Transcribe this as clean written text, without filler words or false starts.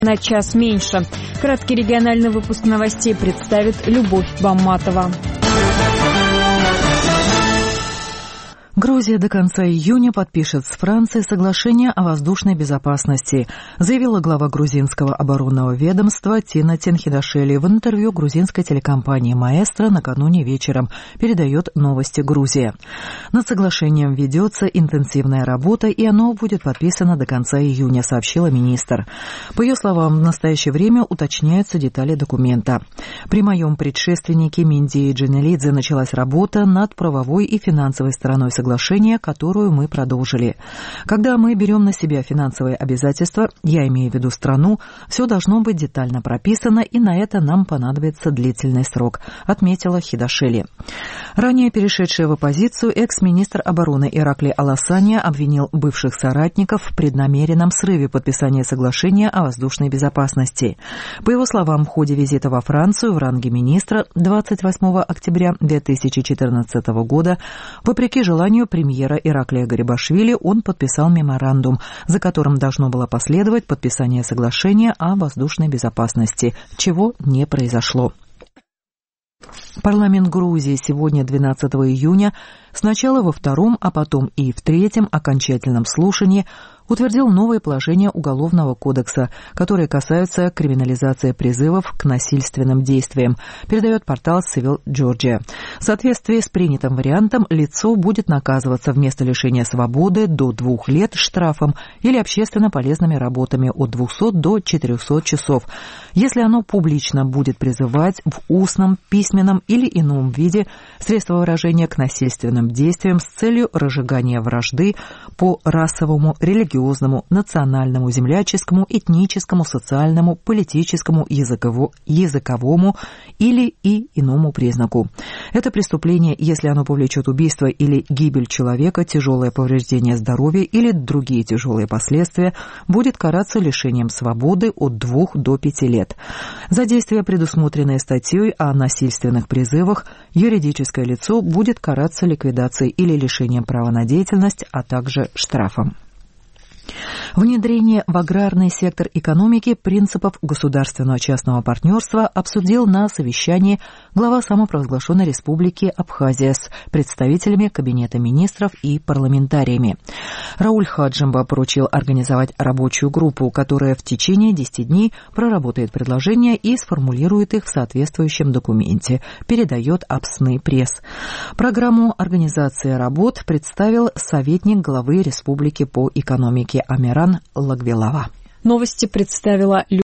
На час меньше. Краткий региональный выпуск новостей представит Любовь Бамматова. Грузия до конца июня подпишет с Францией соглашение о воздушной безопасности, заявила глава грузинского оборонного ведомства Тина Тенхидашвили в интервью грузинской телекомпании «Маэстро» накануне вечером, передает «Новости Грузия». Над соглашением ведется интенсивная работа, и оно будет подписано до конца июня, сообщила министр. По ее словам, в настоящее время уточняются детали документа. При моем предшественнике Минди Джинелидзе началась работа над правовой и финансовой стороной соглашения, которую мы продолжили. Когда мы берем на себя финансовые обязательства, я имею в виду страну, все должно быть детально прописано, и на это нам понадобится длительный срок, отметила Хидашвили. Ранее перешедший в оппозицию экс-министр обороны Иракли Аласания обвинил бывших соратников в преднамеренном срыве подписания соглашения о воздушной безопасности. По его словам, в ходе визита во Францию в ранге министра 28 октября 2014 года, вопреки желанию премьера Ираклия Гарибашвили, он подписал меморандум, за которым должно было последовать подписание соглашения о воздушной безопасности, чего не произошло. Парламент Грузии сегодня, 12 июня, сначала во втором, а потом и в третьем окончательном слушании утвердил новые положения Уголовного кодекса, которые касаются криминализации призывов к насильственным действиям, передает портал Civil Georgia. В соответствии с принятым вариантом лицо будет наказываться вместо лишения свободы до 2 лет штрафом или общественно полезными работами от 200 до 400 часов, если оно публично будет призывать в устном, письменном или ином виде средства выражения к насильственным действиям с целью разжигания вражды по расовому, религиозному, национальному, земляческому, этническому, социальному, политическому, языковому или и иному признаку. Это преступление, если оно повлечет убийство или гибель человека, тяжелое повреждение здоровья или другие тяжелые последствия, будет караться лишением свободы от 2 до 5 лет. За действия, предусмотренные статьей о насильственных призывах, юридическое лицо будет караться ликвидацией или лишением права на деятельность, а также штрафом. Внедрение в аграрный сектор экономики принципов государственного частного партнерства обсудил на совещании глава самопровозглашенной республики Абхазия с представителями Кабинета министров и парламентариями. Рауль Хаджимба поручил организовать рабочую группу, которая в течение 10 дней проработает предложения и сформулирует их в соответствующем документе, передает Апсны пресс. Программу организации работ представил советник главы республики по экономике Амиран Лагвелава. Новости представила